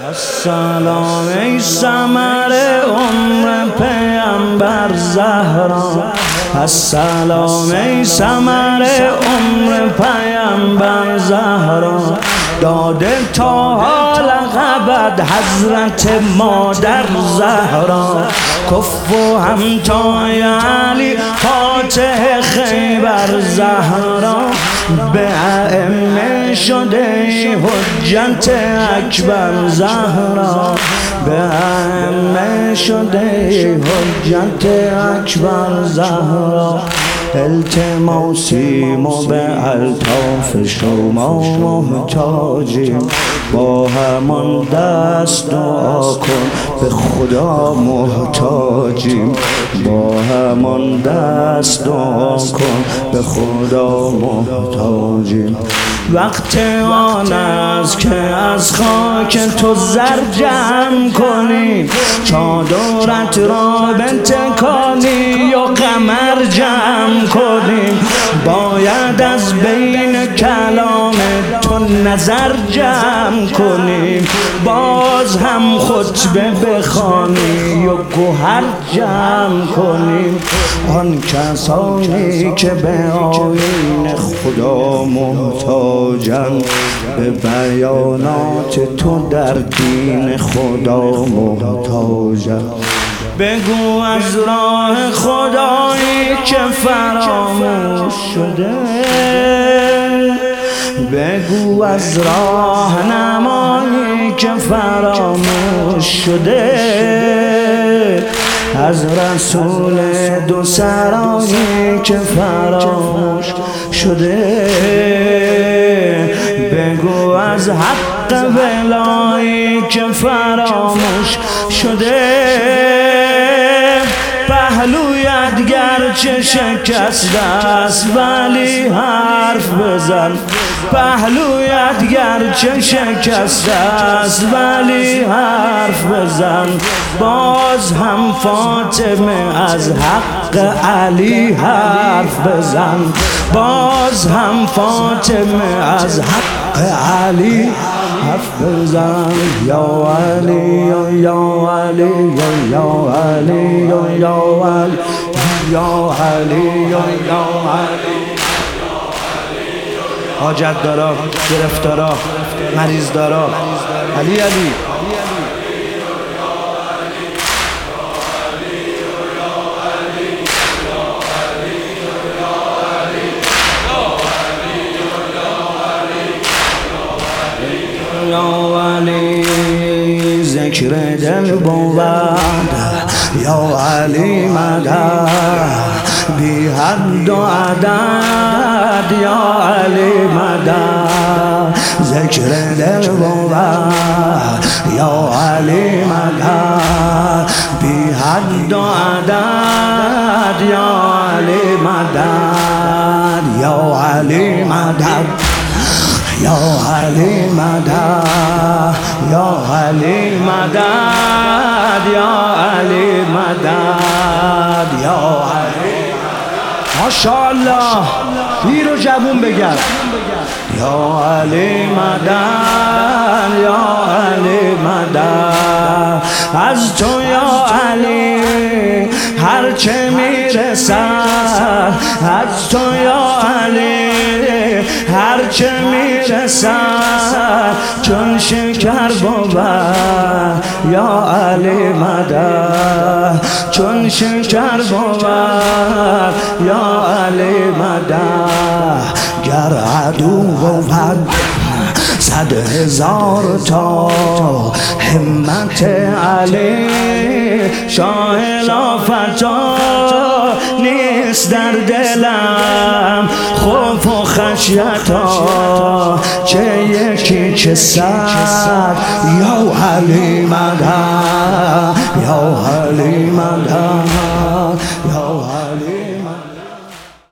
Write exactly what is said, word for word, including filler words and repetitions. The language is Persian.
السلام ای ثمر عمر پیامبر زهرا، السلام ای ثمر عمر پیامبر زهرا. داده تا حال ابد حضرت مادر زهرا، کف و همتای علی فاتح خیبر زهرا. به ائمه شده حجت اکبر زهرا، به ائمه شده حجت اکبر زهرا. التماسیم و به الطاف شما محتاجیم، با همان دست دعا کن به خدا محتاجیم، با همان دست دعا کن به خدا محتاجیم. وقت آن است که از خاک تو زر جمع کنیم، چادرت را بنتکانی و قمر جمع کنیم. باید از بین کلام تو نظر جمع کنیم، باز هم خطبه بخوانی و گوهر جمع کنیم. آن کسانی که به آیین خدا محتاجند، به بیانات تو در دین خدا محتاجند. بگو از راه خدایی که فراموش شده، بگو از راه نمایی که فراموش شده، از رسول دو سرایی که فراموش شده. بگو از حق ولایی که فراموش شده. پهلویت گرچه شکسته است ولی حرف بزن، پهلویت گرچه شکسته است ولی حرف بزن. باز هم فاطمه از حق علی حرف بزن، باز هم فاطمه از حق علی حرف بزن. یا علی یا علی یا علی یا علی یا علی یا علی. حاجت دارا، گرفتارا، مریض دارا، علی علی. یا علی ذکر دل بود، یا علی مدد بی حد و عدد، یا علی مدد ذکر دل بود، یا علی مدد بی حد و عدد، یا علی مدد، یا علی مدد، یا علی مدد، یا علی مدد، یا علی مدد، یا علی. ماشاءالله پیر و جوون بگرد. یا علی مدد، یا علی مدد. از تو یا علی هرچه میرسد، از تو یا علی هرچه میرسد چون شکر بود. یا علی مدد چون شکر بود، یا علی مدد. گر عدو بود صد هزار تا همت علی، شاه لافتا نیست در دلم خوف و خشیتا، چه یکی چه صد. یا علی مدد، یا علی مدد،